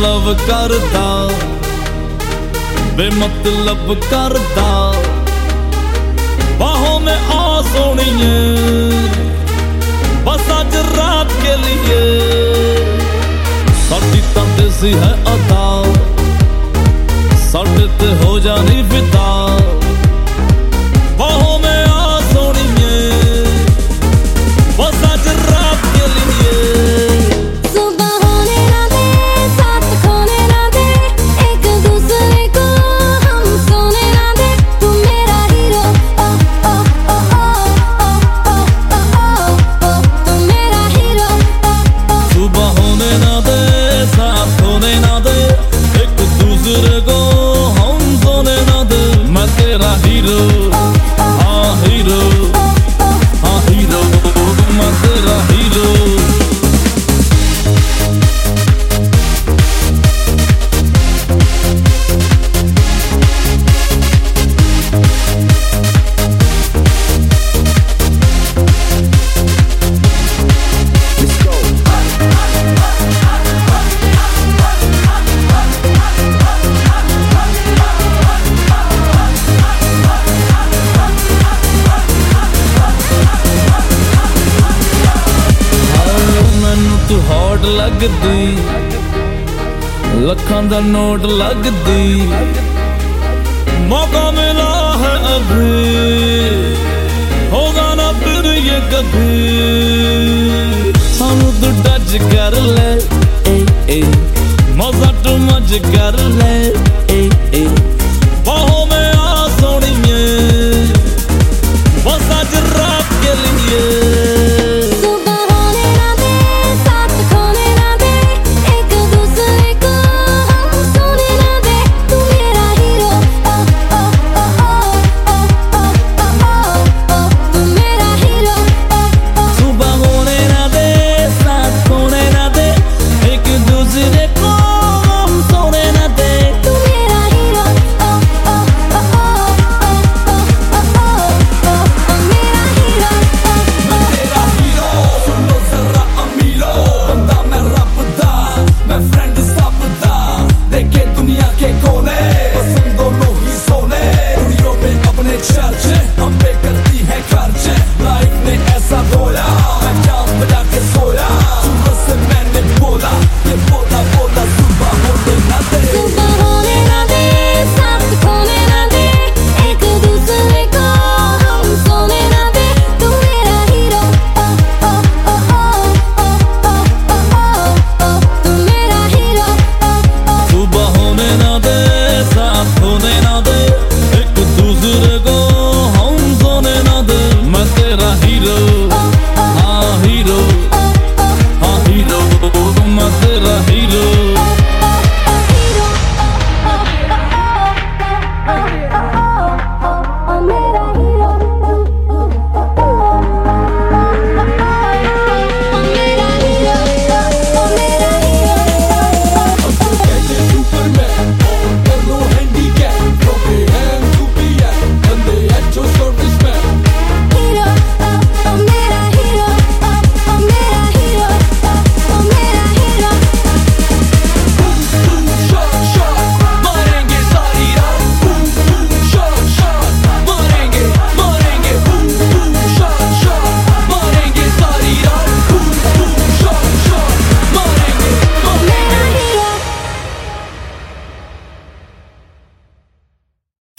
love करदा बेमतलब करदा बाहों में आ सोनिए बस आज रात के लिए साडी तां देसी है अदा साडे ते हो जानी फिदा बाहों में आ सोनिए बस आज रात के लिए तू हॉट लगदी लखां दा नोट लगदी मौका मिला है अभी होगा ना फिर ये कभी सानू तू टच कर ले मजा टू मच कर ले